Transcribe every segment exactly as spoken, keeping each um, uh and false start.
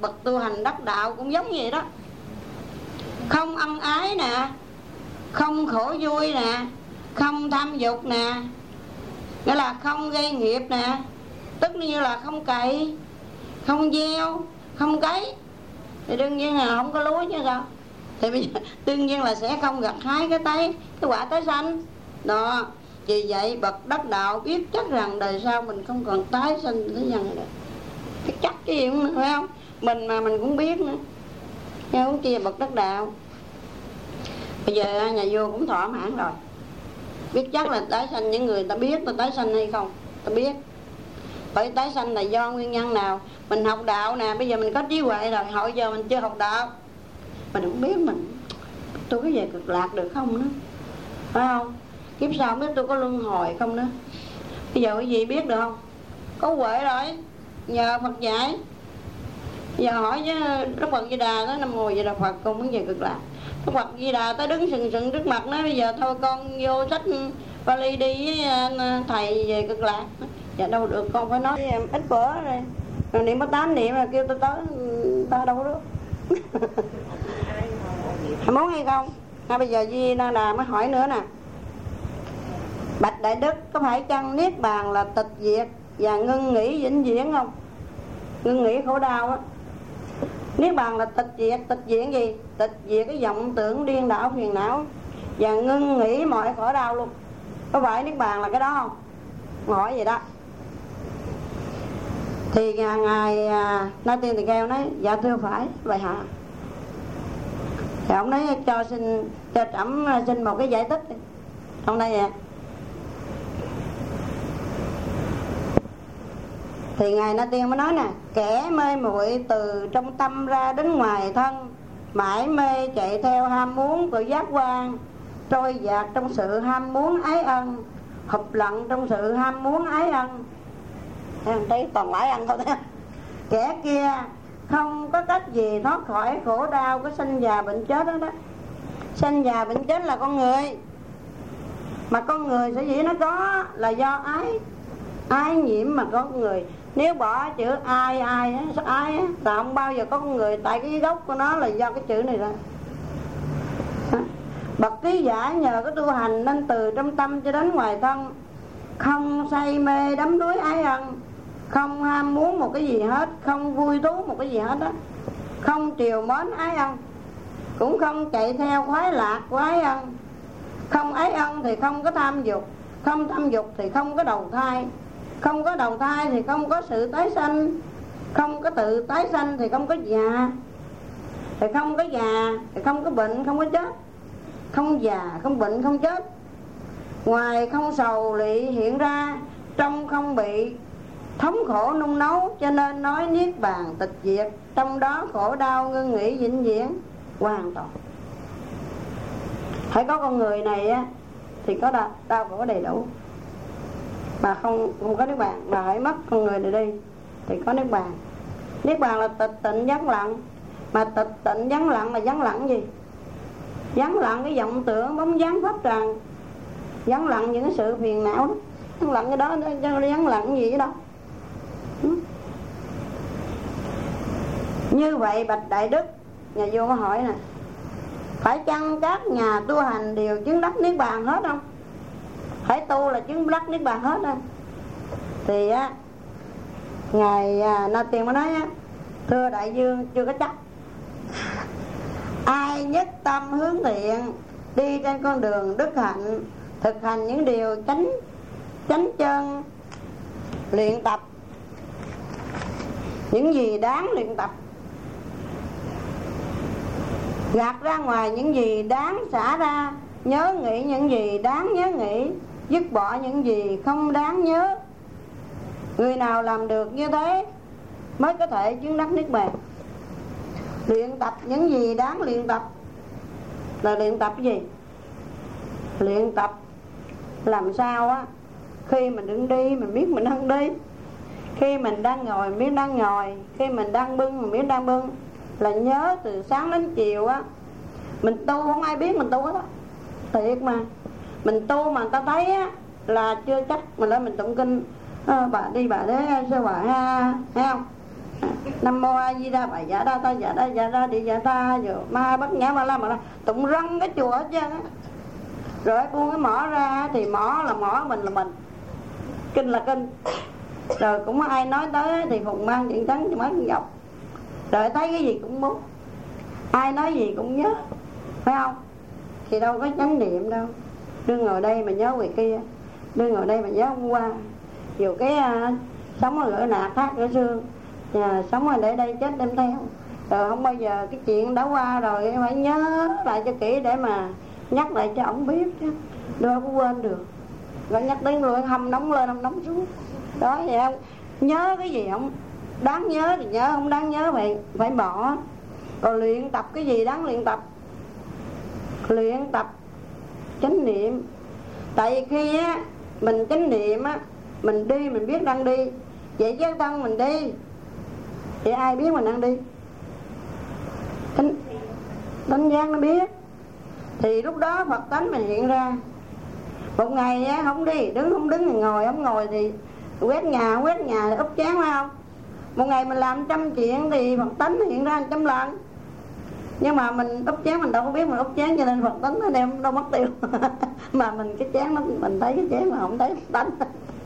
bậc tu hành đắc đạo cũng giống vậy đó. Không ân ái nè, không khổ vui nè, không tham dục nè, nghĩa là không gây nghiệp nè, tức như là không cày, không gieo, không cấy, thì đương nhiên là không có lúa chứ sao. Thì bây giờ đương nhiên là sẽ không gặt hái cái tái cái quả tái sanh đó. Vì vậy bậc đắc đạo biết chắc rằng đời sau mình không còn tái sanh thế gian này nữa. Cái chắc cái gì cũng phải không? Mình mà mình cũng biết nữa. Nghe cũng kia bậc đắc đạo. Bây giờ nhà vua cũng thỏa mãn rồi. Biết chắc là tái sanh, những người ta biết ta tái sanh hay không? Ta biết. Bởi tái sanh là do nguyên nhân nào? Mình học đạo nè, bây giờ mình có trí huệ rồi, hồi giờ mình chưa học đạo. Mình không biết mình tôi có về cực lạc được không nữa, phải không? Kiếp sau không biết tôi có luân hồi không nữa. Bây giờ cái gì biết được không? Có huệ rồi, nhờ Phật dạy. Bây giờ hỏi với Đức Phật Di Đà đó, Nam Mô Di Đà Phật, con muốn về cực lạc. Đức Phật Di Đà tới đứng sừng sừng trước mặt nói bây giờ thôi con vô sách vali đi với thầy về cực lạc. Dạ đâu được, con phải nói với em ít bữa rồi. Rồi niệm có tám niệm là kêu tôi tới, ta đâu đó. Muốn hay không? À, bây giờ Di Đà mới hỏi nữa nè. Bạch Đại Đức, có phải chăng Niết Bàn là tịch diệt và ngưng nghỉ vĩnh viễn không? Ngưng nghỉ khổ đau á. Niết Bàn là tịch diệt, tịch diệt gì? Tịch diệt cái vọng tưởng điên đảo phiền não và ngưng nghỉ mọi khổ đau luôn. Có phải Niết Bàn là cái đó không? Hỏi vậy đó. Thì ngài à, Na Tiên Tỳ Kheo nói dạ thưa phải vậy hả? Thì ông nói cho xin cho trẫm xin một cái giải thích đi. Trong đây vậy. Thì ngài Na Tiên mới nói nè, kẻ mê muội từ trong tâm ra đến ngoài thân, mãi mê chạy theo ham muốn của giác quan, trôi dạt trong sự ham muốn ái ân, hụp lặn trong sự ham muốn ái ân. Thấy toàn lãi ăn thôi đó. Kẻ kia không có cách gì thoát khỏi khổ đau của sinh già bệnh chết đó đó. Sinh già bệnh chết là con người, mà con người sở dĩ nó có là do ái, ái nhiễm mà có con người. Nếu bỏ chữ ai ai á, ai á, là không bao giờ có con người. Tại cái gốc của nó là do cái chữ này ra. Bậc trí giả nhờ cái tu hành nên từ trong tâm cho đến ngoài thân, không say mê đắm đuối ái ân, không ham muốn một cái gì hết, không vui thú một cái gì hết á, không triều mến ái ân, cũng không chạy theo khoái lạc của ái ân. Không ái ân thì không có tham dục, không tham dục thì không có đầu thai, không có đầu thai thì không có sự tái sanh, không có tự tái sanh thì không có già, thì không có già thì không có bệnh, không có chết. Không già, không bệnh, không chết. Ngoài không sầu lị hiện ra, trong không bị thống khổ nung nấu, cho nên nói Niết Bàn tịch diệt, trong đó khổ đau ngưng nghỉ vĩnh viễn hoàn toàn. Phải có con người này á thì có đau, đau khổ đầy đủ. Mà không không có Niết Bàn, mà hãy mất con người này đi thì có Niết Bàn. Niết Bàn là tịch tịnh vắng lặng. Mà tịch tịnh vắng lặng là vắng lặng gì? Vắng lặng cái vọng tưởng bóng dáng pháp trần, vắng lặng những cái sự phiền não đó. Vắng lặng cái đó, chứ vắng lặng gì đó. Như vậy bạch Đại Đức, nhà vua có hỏi nè, phải chăng các nhà tu hành đều chứng đắc Niết Bàn hết không? Phải tu là chứng đắc Niết Bàn hết không? Thì á, ngài à, Na Tiên mới nói á, thưa đại vương chưa có chắc. Ai nhất tâm hướng thiện, đi trên con đường đức hạnh, thực hành những điều chánh chánh chân, luyện tập những gì đáng luyện tập, gạt ra ngoài những gì đáng xả ra, nhớ nghĩ những gì đáng nhớ nghĩ, dứt bỏ những gì không đáng nhớ. Người nào làm được như thế mới có thể chứng đắc Niết Bàn. Luyện tập những gì đáng luyện tập là luyện tập cái gì? Luyện tập làm sao á, khi mình đứng đi mình biết mình đang đi, khi mình đang ngồi mình biết đang ngồi, khi mình đang bưng mình biết đang bưng. Là nhớ từ sáng đến chiều á. Mình tu không ai biết mình tu hết á, thiệt mà. Mình tu mà người ta thấy á là chưa chắc mình lên mình tụng kinh à, bà đi bà đấy sơ bà ha, thấy không? Nam mô A Di Đà Bà Dạ Đa Ta Dạ Đa Dạ Đa Đi Dạ Ta rồi ma bất nhã ma la mà la tụng răng cái chùa hết trơn á. Rồi buông cái mỏ ra thì mỏ là mỏ, mình là mình, kinh là kinh. Rồi cũng ai nói tới thì Phùng mang chuyện trắng cho mất dọc. Rồi thấy cái gì cũng muốn, ai nói gì cũng nhớ, phải không? Thì đâu có chánh niệm đâu. Đưa ngồi đây mà nhớ người kia, đưa ngồi đây mà nhớ hôm qua. Dù cái uh, sống ở gửi nạt thác gửi xương, và sống ở để đây chết đem theo. Rồi không bao giờ cái chuyện đã qua rồi phải nhớ lại cho kỹ để mà nhắc lại cho ổng biết chứ. Đâu có quên được. Rồi nhắc đến rồi hâm nóng lên hâm nóng xuống. Đó vậy không? Nhớ cái gì không đáng nhớ thì nhớ, không đáng nhớ vậy phải bỏ. Còn luyện tập cái gì đáng luyện tập? Luyện tập chánh niệm. Tại vì khi á mình chánh niệm á, mình đi mình biết đang đi. Vậy chứ thân mình đi thì ai biết mình đang đi? Tánh, tánh giác nó biết. Thì lúc đó Phật tánh mình hiện ra. Một ngày á không đi, đứng không đứng thì ngồi, không ngồi thì quét nhà, quét nhà thì úp chén, phải không? Một ngày mình làm trăm chuyện thì Phật tánh hiện ra trăm lần. Nhưng mà mình úp chén mình đâu có biết mình úp chén, cho nên Phật tánh nó đem đâu mất tiêu. Mà mình cái chén nó, mình thấy cái chén mà không thấy Phật tánh.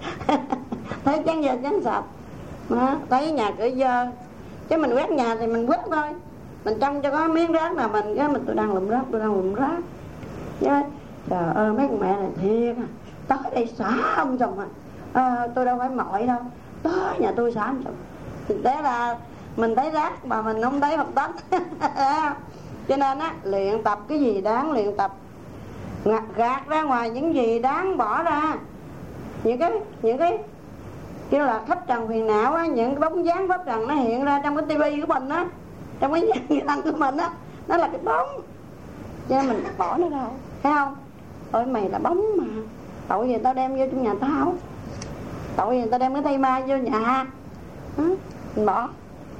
Thấy chén dơ chén sạch đó, thấy nhà cửa dơ, chứ mình quét nhà thì mình quét thôi. Mình trông cho có miếng rác là mình cái mình tôi đang lụm rác, tôi đang lụm rác. Chứ trời ơi mấy con mẹ này thiệt à, tới đây xả ông chồng à, à tôi đâu phải mỏi đâu, tới nhà tôi xả ông chồng. Thực tế là mình thấy rác mà mình không thấy Phật tánh. Cho nên á, luyện tập cái gì đáng luyện tập, gạt, gạt ra ngoài những gì đáng bỏ ra. Những cái những cái kêu là khách trần phiền não á, những cái bóng dáng pháp trần nó hiện ra trong cái tivi của mình á, trong cái nhà ăn của mình á, nó là cái bóng. Cho nên mình bỏ nó ra, thấy không? Ôi mày là bóng mà, tội gì tao đem vô trong nhà tao, tội gì tao đem cái tay ma vô nhà. Hả? Mình bỏ.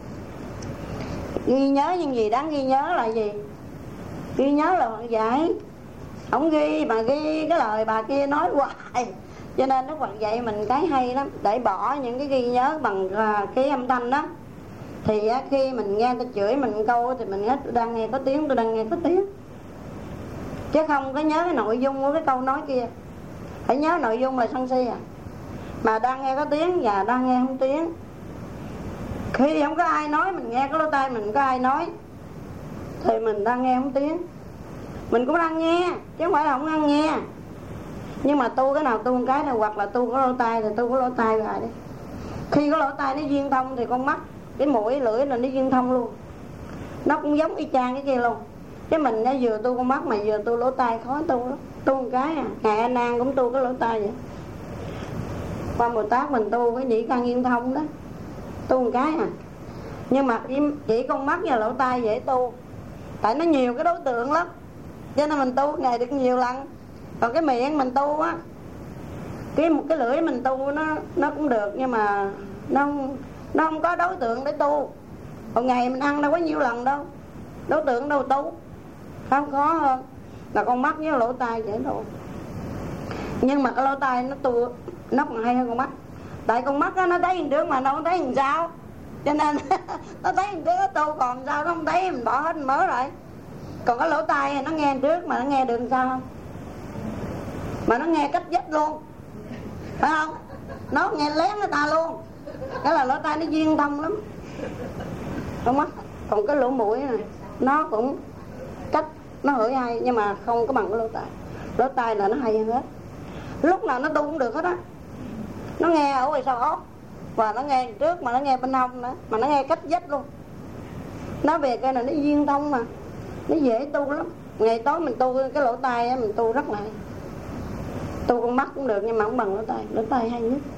Ghi nhớ những gì đáng ghi nhớ là gì? Ghi nhớ là Phật dạy. Không ghi mà ghi cái lời bà kia nói hoài. Cho nên Đức Phật dạy mình cái hay lắm, để bỏ những cái ghi nhớ bằng cái âm thanh đó. Thì khi mình nghe ta chửi mình câu thì mình nói tôi đang nghe có tiếng, tôi đang nghe có tiếng. Chứ không có nhớ cái nội dung của cái câu nói kia. Phải nhớ nội dung là sân si à. Mà đang nghe có tiếng và đang nghe không tiếng. Khi không có ai nói, mình nghe cái lỗ tai mình có ai nói thì mình đang nghe không tiếng. Mình cũng đang nghe, chứ không phải là không đang nghe. Nhưng mà tu cái nào tu một cái nào, hoặc là tu có lỗ tai thì tu có lỗ tai rồi đấy. Khi có lỗ tai nó duyên thông thì con mắt, cái mũi, lưỡi là nó duyên thông luôn. Nó cũng giống y chang cái kia luôn. Chứ mình nó vừa tu con mắt mà vừa tu lỗ tai khó tu lắm. Tu một cái à, Ngài A Nan cũng tu cái lỗ tai vậy. Quan Bồ Tát mình tu cái nhĩ căn duyên thông đó, tu một cái à. Nhưng mà chỉ con mắt và lỗ tai dễ tu, tại nó nhiều cái đối tượng lắm, cho nên mình tu ngày được nhiều lần. Còn cái miệng mình tu á, cái một cái lưỡi mình tu nó nó cũng được, nhưng mà nó không, nó không có đối tượng để tu. Còn ngày mình ăn đâu có nhiều lần đâu, đối tượng đâu tu, không khó hơn là con mắt với lỗ tai dễ tu. Nhưng mà cái lỗ tai nó tu nó còn hay hơn con mắt. Tại con mắt đó, nó thấy hình trước mà nó không thấy hình sau, cho nên nó thấy hình trước nó tu, còn sao nó không thấy, mình bỏ hết mình mới rồi. Còn cái lỗ tai nó nghe trước mà nó nghe được sao không, mà nó nghe cách dứt luôn, phải không? Nó nghe lén người ta luôn. Cái là lỗ tai nó duyên thông lắm, con mắt. Còn cái lỗ mũi này nó cũng cách nó hửi hay, nhưng mà không có bằng cái lỗ tai. Lỗ tai là nó hay hơn hết, lúc nào nó tu cũng được hết á. Nó nghe ở ngoài sau óc, và nó nghe trước mà nó nghe bên hông nữa, mà nó nghe cách dứt luôn. Nó về cái này nó duyên thông mà, nó dễ tu lắm. Ngày tối mình tu cái lỗ tai á, mình tu rất là hay. Tu con mắt cũng được nhưng mà không bằng lỗ tai. Lỗ tai hay nhất,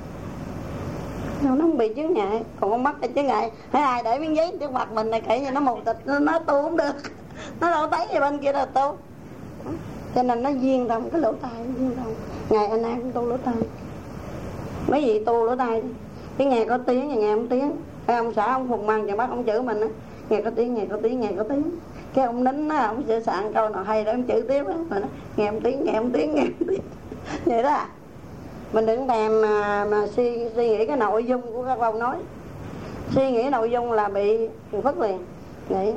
nó không bị chướng ngại. Còn con mắt là chướng ngại. Thấy ai để miếng giấy trước mặt mình này kể như nó mù tịch, nó, nó tu không được. Nó đâu thấy gì bên kia là tu. Cho nên nó duyên thông, cái lỗ tai nó duyên thông. Ngày anh ai cũng tu lỗ tai. Mấy vị tu lỗ tai đi, cái nghe có tiếng và nghe không tiếng. Cái ông xã ông Phùng Măng chẳng bắt ông chửi mình á, nghe có tiếng, nghe có tiếng, nghe có tiếng. Cái ông nín á, ông sửa soạn câu nào hay để ông chửi tiếp á, mà nó nghe không tiếng, nghe không tiếng, nghe không tiếng. Vậy đó à. Mình đừng thèm mà, mà suy, suy nghĩ cái nội dung của các câu nói. suy nghĩ nội dung là bị phiền phức liền. Nghĩ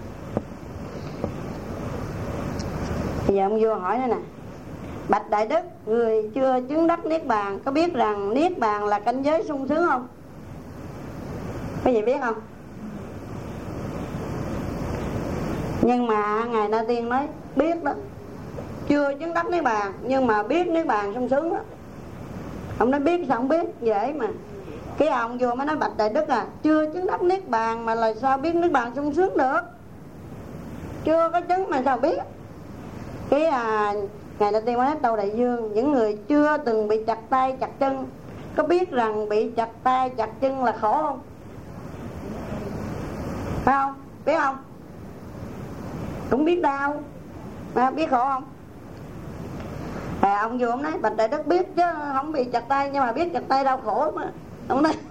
bây giờ ông vua hỏi nữa nè: bạch đại đức, người chưa chứng đắc niết bàn có biết rằng niết bàn là cảnh giới sung sướng không? Có gì biết không? Nhưng mà ngài Na Tiên nói biết đó, chưa chứng đắc niết bàn nhưng mà biết niết bàn sung sướng đó. Ông nói biết sao không biết, dễ mà. Cái ông vua mới nói: bạch đại đức à, chưa chứng đắc niết bàn mà là sao biết niết bàn sung sướng được? Chưa có chứng mà sao biết? Cái à, ngài Na Tiên mới nói: Tâu đại vương, những người chưa từng bị chặt tay chặt chân có biết rằng bị chặt tay chặt chân là khổ không? Phải không? Biết không? Cũng biết đau mà biết khổ không? À, ông vua ông nói: bạch đại đức biết chứ không bị chặt tay, nhưng mà biết chặt tay đau khổ mà. Ông nói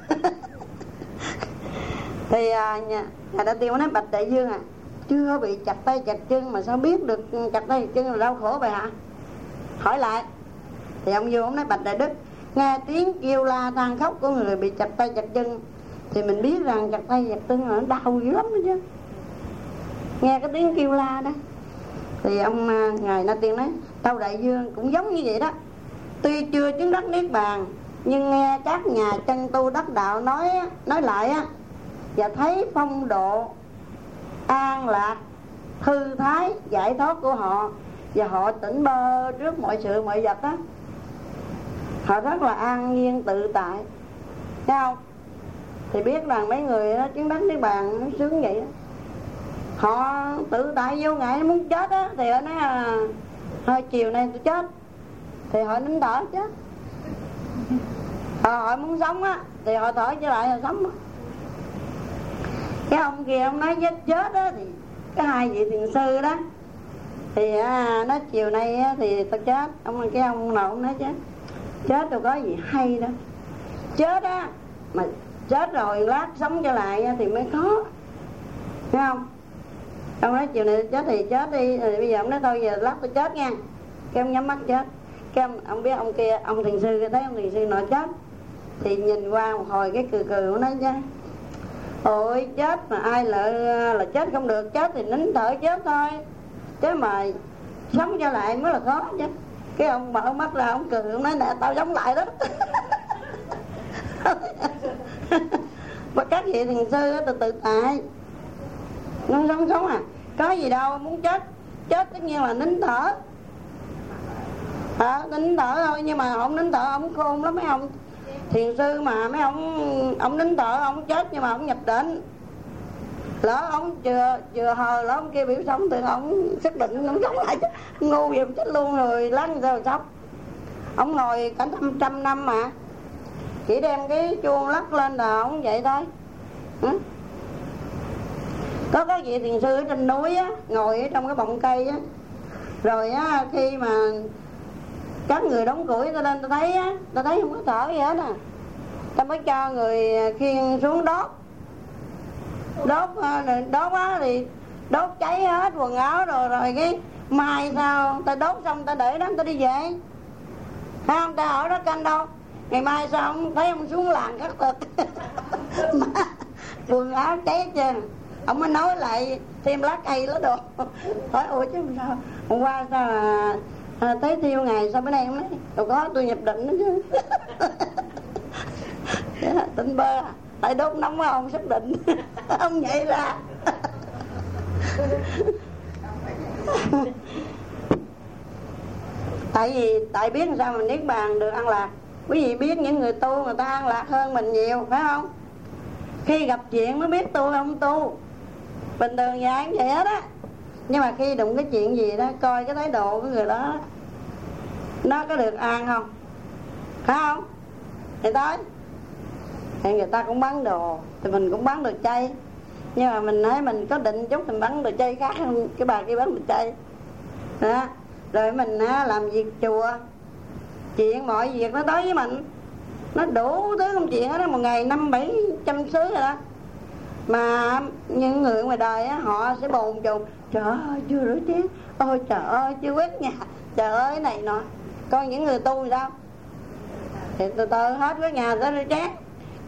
thì à, nhà, nhà Na Tiên nói: bạch đại vương à, chưa bị chặt tay chặt chân mà sao biết được chặt tay chặt chân là đau khổ vậy hả? Hỏi lại. Thì ông vua ông nói: bạch đại đức, nghe tiếng kêu la than khóc của người bị chặt tay chặt chân thì mình biết rằng chặt tay chặt chân là nó đau dữ lắm đó chứ. Nghe cái tiếng kêu la đó. Thì ông ngài Na Tiên nói: Tâu đại vương, cũng giống như vậy đó. Tuy chưa chứng đắc niết bàn nhưng nghe các nhà chân tu đắc đạo nói nói lại á, và thấy phong độ an lạc, thư thái, giải thoát của họ, và họ tỉnh bơ trước mọi sự mọi vật á, họ rất là an nhiên tự tại, thấy không? Thì biết rằng mấy người đó chứng đắc niết bàn nó sướng vậy đó. Họ tự tại vô ngại, nó muốn chết á thì họ nói: à, thôi chiều nay tôi chết, thì họ nín thở chết. À, họ muốn sống á thì họ thở trở lại, họ sống á. Cái ông kia ông nói chết chết á, thì cái hai vị thiền sư đó thì à, nói chiều nay á, thì tôi chết. Ông cái ông nào ông nói chết chết đâu có gì hay đâu. Chết á mà chết rồi lát sống trở lại á, thì mới khó, thấy không? Ông nói chiều này chết thì chết đi. Rồi bây giờ ông nói thôi giờ lát tôi chết nha. Cái ông nhắm mắt chết. Cái ông, ông biết ông kia, ông thiền sư thấy ông thiền sư nọ chết thì nhìn qua một hồi cái cười cười, ông nói chứ: ôi chết mà ai lợi là chết không được, chết thì nín thở chết thôi, chứ mà sống trở lại mới là khó chứ. Cái ông mở mắt ra ông cười, ông nói: nè tao sống lại đó. Và các vị thiền sư từ tự tại nó sống sống à, có gì đâu, muốn chết chết tất nhiên là nín thở. À, nín thở thôi, nhưng mà ông nín thở ông khôn lắm mấy ông thiền sư mà. Mấy ông ông nín thở ông chết nhưng mà ông nhập định. Lỡ ông chưa chưa hờ lỡ ông kia biểu sống thì ông xác định ông sống lại chứ. Ngu vậy chết luôn rồi lăn sao sống. Ông ngồi cả trăm trăm năm mà chỉ đem cái chuông lắc lên là ông vậy thôi. Ừ? Có cái vị thiền sư ở trên núi á, ngồi ở trong cái bọng cây á, rồi á khi mà các người đóng củi ta lên ta thấy á, ta thấy không có thở gì hết à, ta mới cho người khiêng xuống đốt. Đốt đốt á thì đốt cháy hết quần áo rồi, rồi cái mai sao ta đốt xong ta để đó ta đi về, thấy không? Ta ở đó canh đâu, ngày mai sao ông thấy ông xuống làng khắc thực. Quần áo cháy hết trơn. Ông mới nói lại thêm lá cây lá đồ. Hỏi ủa chứ sao hôm qua sao là à, tới thiêu ngày sao bữa nay không nói đâu có tôi nhập định đó chứ. Tỉnh bơ à, tại đốt nóng quá ông xác định. Ông nhảy ra. Tại vì tại biết làm sao mình niết bàn được an lạc. Quý vị biết những người tu người ta an lạc hơn mình nhiều, phải không? Khi gặp chuyện mới biết tu không tu. Bình thường nhà cũng vậy hết á. Nhưng mà khi đụng cái chuyện gì đó, coi cái thái độ của người đó nó có được an không, phải không? Thì tới thì người ta cũng bán đồ thì mình cũng bán đồ chay, nhưng mà mình nói mình có định chút mình bán đồ chay khác hơn cái bà kia bán đồ chay đó. Rồi mình làm việc chùa, chuyện mọi việc nó đối với mình nó đủ thứ công chuyện đó, một ngày năm bảy trăm xứ rồi đó. Mà những người ngoài đời á, họ sẽ bồn chồn: trời ơi chưa rửa chén, ôi trời ơi chưa quét nhà, trời ơi này nọ. Còn những người tu thì sao? Thì từ từ hết quét nhà tới rửa chén.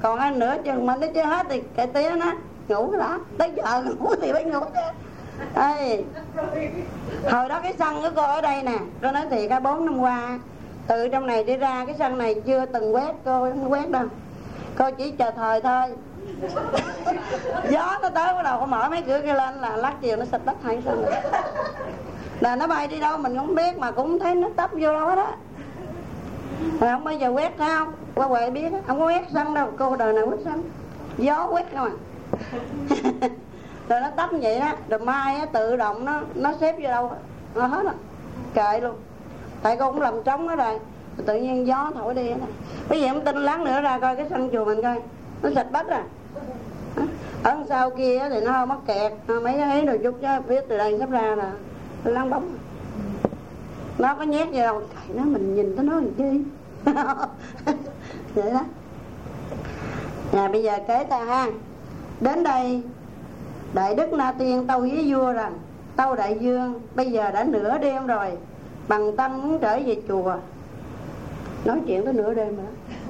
còn ăn nữa chừng mà nó chưa hết thì cái tía nó ngủ đã, tới giờ ngủ thì phải ngủ chứ. Ê, hồi đó cái sân của cô ở đây nè, cô nói thiệt cả bốn năm qua từ trong này đi ra cái sân này chưa từng quét, cô không quét đâu, cô chỉ chờ thời thôi. Gió nó tới bắt đầu cô mở mấy cửa kia lên là lát chiều nó xịt đất hai sân rồi. Là nó bay đi đâu mình không biết mà cũng thấy nó tấp vô đâu hết á. Rồi không bao giờ quét sao? Qua Huệ biết á, không có quét sân đâu, cô đời nào quét sân. Gió quét không à. Rồi nó tấp vậy đó, rồi mai á, tự động nó nó xếp vô đâu nó hết rồi, kệ luôn. Tại cô cũng làm trống đó rồi, tự nhiên gió thổi đi đó. Bây giờ không tin lát nữa ra coi cái sân chùa mình coi, nó sạch bách rồi. Ở sau kia thì nó hơi mắc kẹt, mấy cái ấy rồi chút chứ biết từ đây sắp ra là láng bóng. Nó có nhét vô đâu, kệ nó, mình nhìn tới nó làm chi. Vậy đó. Nè bây giờ kể ta ha. Đến đây Đại Đức Na Tiên tâu với vua rằng: tâu đại vương, bây giờ đã nửa đêm rồi, bằng tâm muốn trở về chùa. Nói chuyện tới nửa đêm rồi.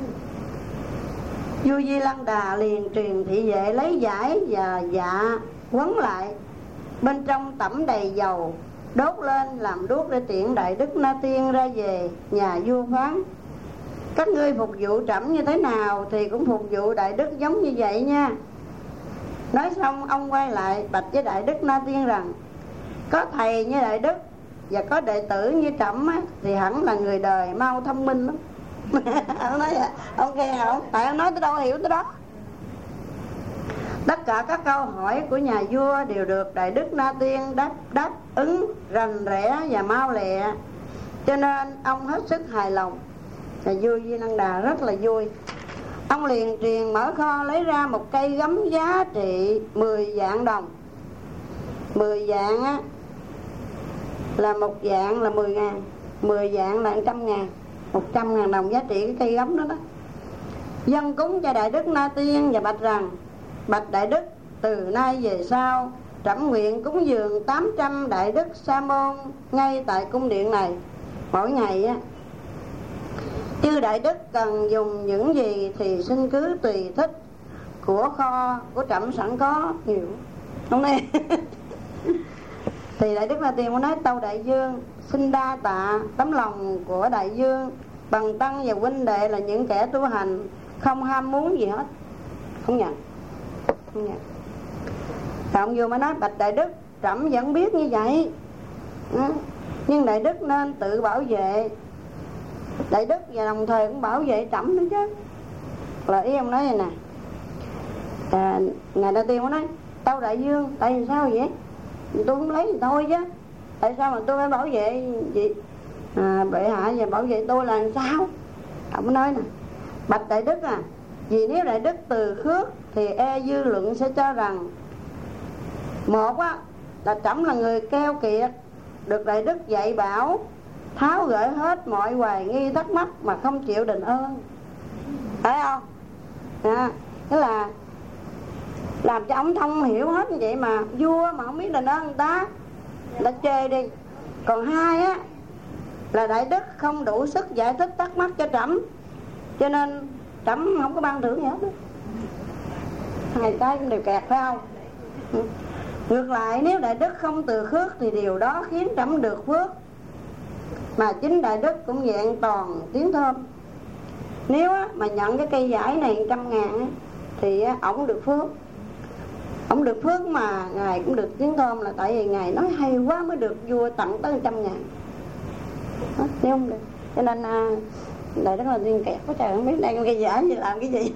Vua Di Lăng Đà liền truyền thị vệ lấy vải và dạ quấn lại, bên trong tẩm đầy dầu, đốt lên làm đuốc để tiện Đại Đức Na Tiên ra về nhà vua phán: các ngươi phục vụ trẫm như thế nào thì cũng phục vụ Đại Đức giống như vậy nha. Nói xong ông quay lại bạch với Đại Đức Na Tiên rằng: có thầy như Đại Đức và có đệ tử như trẫm á, thì hẳn là người đời mau thông minh lắm. Ông nói vậy, ông nghe không? Tại ông nói tới đâu hiểu tới đó. Tất cả các câu hỏi của nhà vua đều được Đại Đức Na Tiên đáp đáp ứng rành rẽ và mau lẹ, cho nên ông hết sức hài lòng. Và vua Di Lăng Đà rất là vui. Ông liền truyền mở kho lấy ra một cây gấm giá trị mười vạn đồng. Mười vạn á là một vạn là mười ngàn, mười vạn là một trăm ngàn, một trăm ngàn đồng giá trị cái cây gấm đó đó. Dâng cúng cho Đại Đức Na Tiên và bạch rằng: bạch Đại Đức, từ nay về sau trẫm nguyện cúng dường tám trăm Đại Đức Sa Môn ngay tại cung điện này. Mỗi ngày á, chư Đại Đức cần dùng những gì thì xin cứ tùy thích, của kho của trẫm sẵn có nhiều. Không này. Thì Đại Đức Na Tiên muốn nói: tâu đại vương, xin đa tạ tấm lòng của đại vương. Bằng tăng và huynh đệ là những kẻ tu hành, không ham muốn gì hết. Không nhận, không nhận. Rồi ông vua mới nói: bạch Đại Đức, trẫm vẫn biết như vậy, nhưng Đại Đức nên tự bảo vệ Đại Đức và đồng thời cũng bảo vệ trẫm nữa chứ. Là ý ông nói vậy nè. À, ngài Na Tiên mới nói: tâu đại vương, tại vì sao vậy? Tôi không lấy thì thôi chứ, tại sao mà tôi phải bảo vệ gì à, bệ hạ và bảo vệ tôi là làm sao? Ông nói nè: bạch Đại Đức à, vì nếu Đại Đức từ khước thì e dư luận sẽ cho rằng một á là trẫm là người keo kiệt, được Đại Đức dạy bảo tháo gỡ hết mọi hoài nghi thắc mắc mà không chịu đền ơn. Thấy không? À, tức là làm cho ông thông hiểu hết như vậy mà vua mà không biết đền ơn người ta, người ta chê đi. Còn hai á là Đại Đức không đủ sức giải thích thắc mắc cho trẫm, cho nên trẫm không có ban thưởng gì hết đó. Hai cái cũng đều kẹt, phải không? Ngược lại, nếu Đại Đức không từ khước thì điều đó khiến trẫm được phước, mà chính Đại Đức cũng vẹn toàn tiếng thơm. Nếu á, mà nhận cái cây vải này một trăm ngàn á, thì á, ổng được phước. Ổng được phước mà ngài cũng được tiếng thơm, là tại vì ngài nói hay quá mới được vua tặng tới một trăm ngàn. Đó, nếu không được. Cho nên à, Đại Đức là Tiên kẹt quá trời, không biết đây cây vải gì làm cái gì.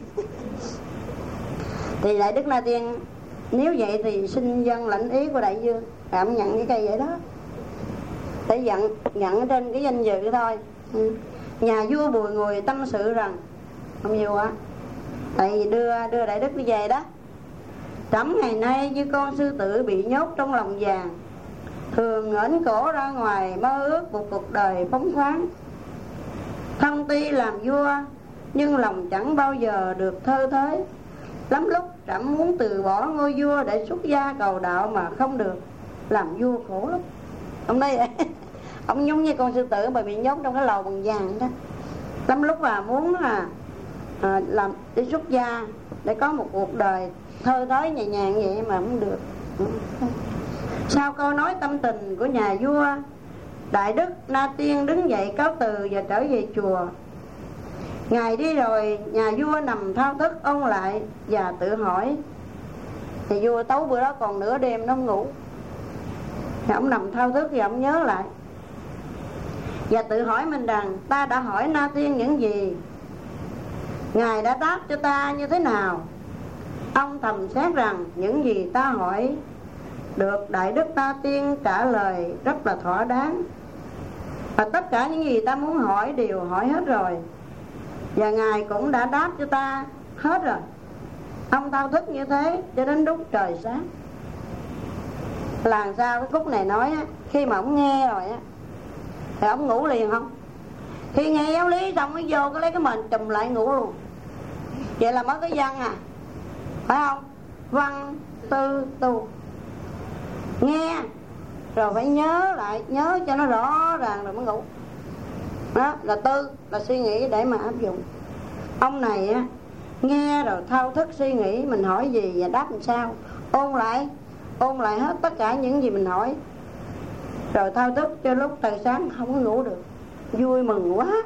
Thì Đại Đức Na Tiên nếu vậy thì xin dân lãnh ý của đại vương, cảm nhận cái cây vậy đó, để nhận nhận trên cái danh dự thôi. Ừ. Nhà vua Bùi Ngùi tâm sự rằng: ông vua á, tại vì đưa đưa Đại Đức đi về đó, trẫm ngày nay như con sư tử bị nhốt trong lòng vàng, thường ngẩng cổ ra ngoài mơ ước một cuộc đời phóng khoáng. Thân ti làm vua nhưng lòng chẳng bao giờ được thơ thới. Lắm lúc trẫm muốn từ bỏ ngôi vua để xuất gia cầu đạo mà không được, làm vua khổ lắm. Ông nói vậy. Ông giống như con sư tử mà bị nhốt trong cái lầu bằng vàng đó. Lắm lúc là muốn là à, làm đi xuất gia để có một cuộc đời thơ thới nhẹ nhàng vậy mà không được. Sau câu nói tâm tình của nhà vua, Đại Đức Na Tiên đứng dậy cáo từ và trở về chùa. Ngài đi rồi, nhà vua nằm thao thức ôn lại và tự hỏi. Thì vua tấu bữa đó còn nửa đêm nó không ngủ, thì ông nằm thao thức thì ông nhớ lại và tự hỏi mình rằng: ta đã hỏi Na Tiên những gì? Ngài đã đáp cho ta như thế nào? Ông thầm xét rằng những gì ta hỏi được Đại Đức Na Tiên trả lời rất là thỏa đáng, và tất cả những gì ta muốn hỏi đều hỏi hết rồi, và Ngài cũng đã đáp cho ta hết rồi. Ông thao thức như thế cho đến lúc trời sáng. Làm sao cái khúc này nói á, khi mà ông nghe rồi á thì ông ngủ liền không? Khi nghe giáo lý xong mới vô cái lấy cái mền trùm lại ngủ luôn. Vậy là mới cái văn à, phải không? Văn tư tu, nghe rồi phải nhớ lại, nhớ cho nó rõ ràng rồi mới ngủ. Đó là tư, là suy nghĩ để mà áp dụng. Ông này á, nghe rồi thao thức suy nghĩ mình hỏi gì và đáp làm sao, ôn lại ôn lại hết tất cả những gì mình hỏi, rồi thao thức cho lúc trời sáng không có ngủ được. Vui mừng quá.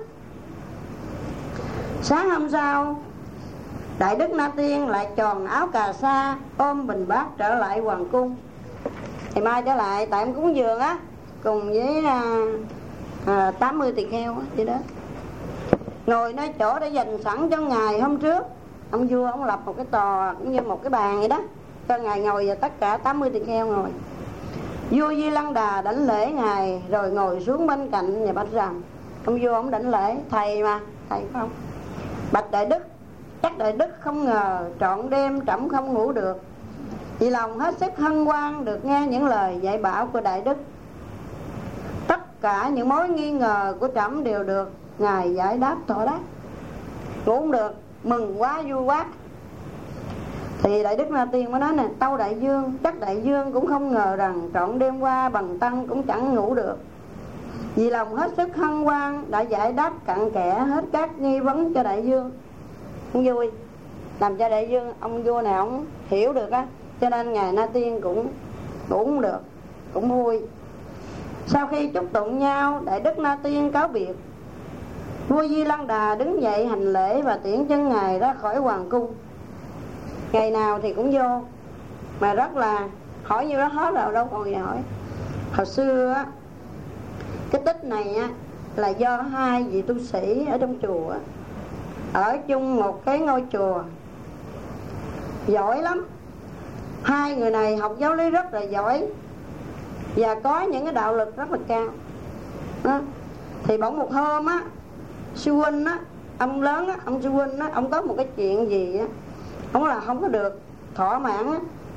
Sáng hôm sau, Đại Đức Na Tiên lại tròn áo cà sa, ôm bình bát trở lại hoàng cung. Thì mai trở lại, tại em cúng dường á, cùng với à, à, tám mươi tỳ kheo á, vậy đó. Ngồi nơi chỗ để dành sẵn cho Ngài hôm trước. Ông vua ông lập một cái tòa cũng như một cái bàn vậy đó, cho Ngài ngồi và tất cả tám mươi tỳ kheo ngồi. Vua Di Lăng Đà đảnh lễ Ngài rồi ngồi xuống bên cạnh và bạch rằng: ông vua ông đảnh lễ thầy mà, thầy không? Bạch Đại Đức, chắc Đại Đức không ngờ trọn đêm trẫm không ngủ được, vì lòng hết sức hân hoan được nghe những lời dạy bảo của Đại Đức. Tất cả những mối nghi ngờ của trẫm đều được Ngài giải đáp thỏa đáng. Ngủ không được, mừng quá, vui quá. Thì Đại Đức Na Tiên mới nói nè: tâu đại vương, chắc đại vương cũng không ngờ rằng trọn đêm qua bằng tăng cũng chẳng ngủ được, vì lòng hết sức hân hoan đã giải đáp cặn kẽ hết các nghi vấn cho đại vương. Cũng vui, làm cho đại vương, ông vua này ông hiểu được á, cho nên Ngài Na Tiên cũng ngủ không được, cũng vui. Sau khi chúc tụng nhau, Đại Đức Na Tiên cáo biệt. Vua Di Lăng Đà đứng dậy hành lễ và tiễn chân Ngài ra khỏi hoàng cung. Ngày nào thì cũng vô, mà rất là hỏi như đó hết rồi, đâu còn gì hỏi. Hồi xưa á, cái tích này á là do hai vị tu sĩ ở trong chùa ở chung một cái ngôi chùa, giỏi lắm. Hai người này học giáo lý rất là giỏi và có những cái đạo lực rất là cao đó. Thì bỗng một hôm á, sư huynh á, ông lớn á, ông sư huynh á, ông có một cái chuyện gì á, ông là không có được thỏa mãn á.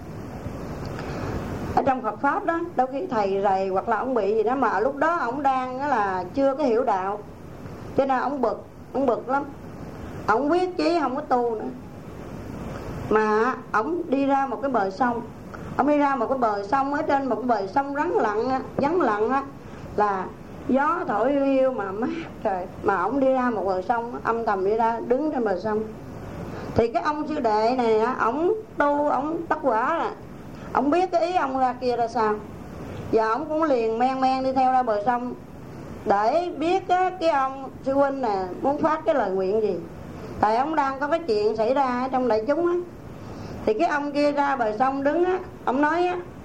Ở trong Phật pháp đó, đôi khi thầy rầy hoặc là ông bị gì đó, mà lúc đó ông đang đó là chưa có hiểu đạo, cho nên ông bực, ông bực lắm. Ông quyết chí không có tu nữa, mà ông đi ra một cái bờ sông. Ông đi ra một cái bờ sông, ở trên một cái bờ sông rắn lặng á, vắng lặng á, là gió thổi riu mà mát trời. Mà ông đi ra một bờ sông, âm thầm đi ra đứng trên bờ sông. Thì cái ông sư đệ này á, ông tu, ông đắc quả à, ông biết cái ý ông ra kia ra sao, và ông cũng liền men men đi theo ra bờ sông để biết á, cái ông sư huynh nè muốn phát cái lời nguyện gì. Tại ông đang có cái chuyện xảy ra trong đại chúng á. Thì cái ông kia ra bờ sông đứng á, ông nói á: